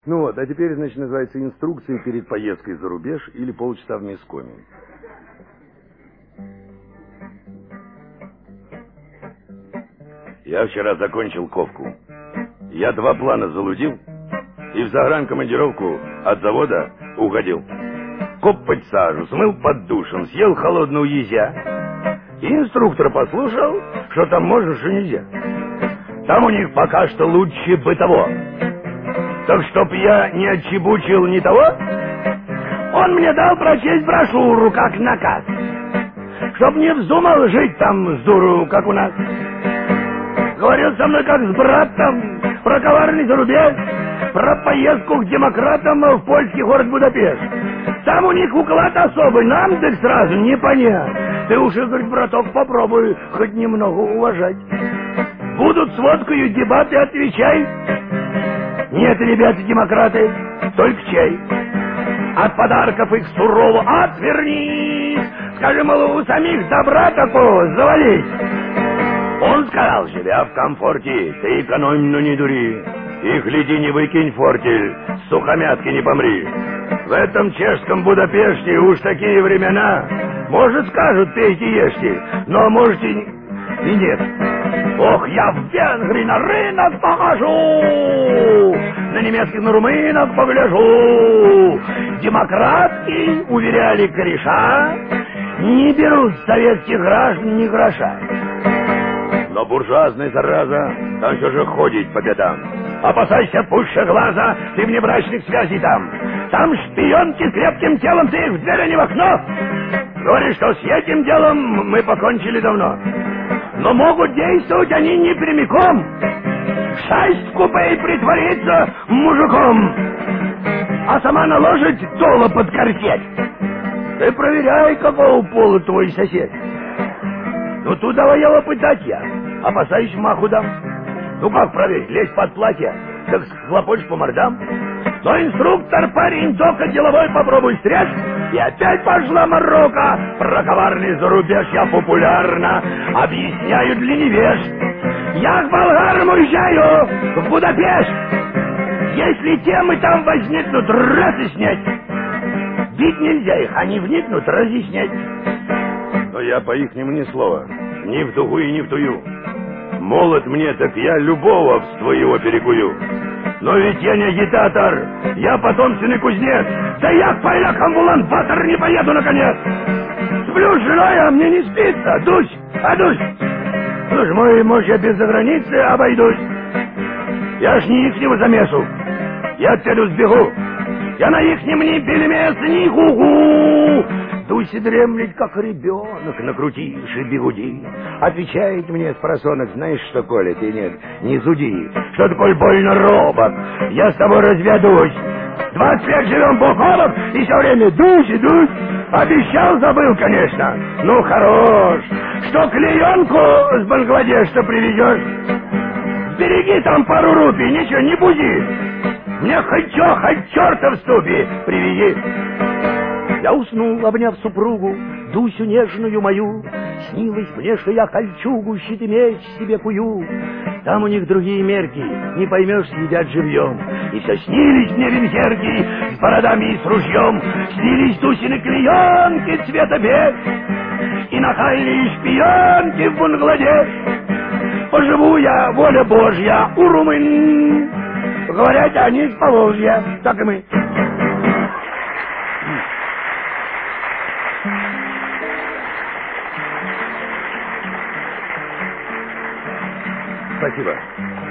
Ну вот, а теперь, значит, называется инструкция перед поездкой за рубеж или полчаса в мискоме. Я вчера закончил ковку. Я 2 плана залудил и в загранкомандировку от завода уходил. Копать сажу, смыл под душем, съел холодную езя. И инструктор послушал, что там можно, что нельзя. Там у них пока что лучше бытово. Так чтоб я не отчебучил ни того, он мне дал прочесть брошюру как наказ. Чтоб не вздумал жить там с дуру, как у нас. Говорил со мной как с братом про коварный зарубеж, про поездку к демократам в польский город Будапешт. Там у них уклад особый, нам так сразу не понять. Ты уж, говорит, браток, попробуй хоть немного уважать. Будут с водкою дебаты, отвечай. Нет, ребята, демократы, только чай. От подарков их сурово отвернись. Скажи, мол, у самих добра такого завались. Он сказал, живя в комфорте, ты экономь, но не дури. И гляди, не выкинь фортель, с сухомятки не помри. В этом чешском Будапеште уж такие времена. Может, скажут, пейте, ешьте, но можете и нет. Ох, я в Венгрии на рынок покажу, на немецких, на румынок погляжу. Демократки, уверяли кореша, не берут советских граждан ни гроша. Но буржуазная зараза, там все же ходит по бедам. Опасайся пуще глаза, ты внебрачных связей там. Там шпионки с крепким телом, ты их в дверь, а не в окно. Говоришь, что с этим делом мы покончили давно. Но могут действовать они не прямиком. Шасть в купе и притвориться мужиком, а сама наложить доло под корсет. Ты проверяй, какого пола твой сосед. Ну, тут давай его пытать я. Опасаюсь, маху дам. Ну, как проверить? Лезь под платье, так схлопочешь по мордам. Но инструктор, парень, только деловой, попробуй стряжь. И опять пошла морока. Про коварный зарубеж я популярно объясняю для невежд. Я к болгарам уезжаю в Будапешт. Если темы там возникнут, раз и снять. Бить нельзя их, они вникнут, разъяснять. Но я по-ихнему ни слова, ни в дугу и ни в тую. Молод мне, так я любого в своего перекую. Но ведь я не агитатор, я потомственный кузнец. Да я к полякам в Улан-Батор не поеду, наконец. Сплю с женой, а мне не спится. Дусь, Слушай, может, я без заграницы обойдусь. Я ж не ихнего замесу, я отсюда сбегу. Я на ихнем ни пельмес, ни гугу. Дусь и дремлет, как ребенок, накрутивший бигуди. Отвечает мне спросонок, знаешь что, Коля, ты нет, не зуди. Что такое больно робок, я с тобой разведусь. 20 лет живем бок о бок, и все время дусь. Обещал, забыл, конечно. Ну, хорош. Что клеенку с Бангладеша привезешь? Сбереги там пару рупий, ничего, не буди. Мне хоть черта в ступе привези. Я уснул, обняв супругу, Дусю нежную мою. Снилось мне, что я кольчугу, щит и меч себе кую. Там у них другие мерки, не поймешь, едят живьем. И все снились мне вензерки с бородами и с ружьем. Снились Дусины клеенки цвета бед и нахальные шпионки в Бангладеш. Поживу я, воля Божья, у румын. Говорят, они с Поволжья, так и мы. Спасибо.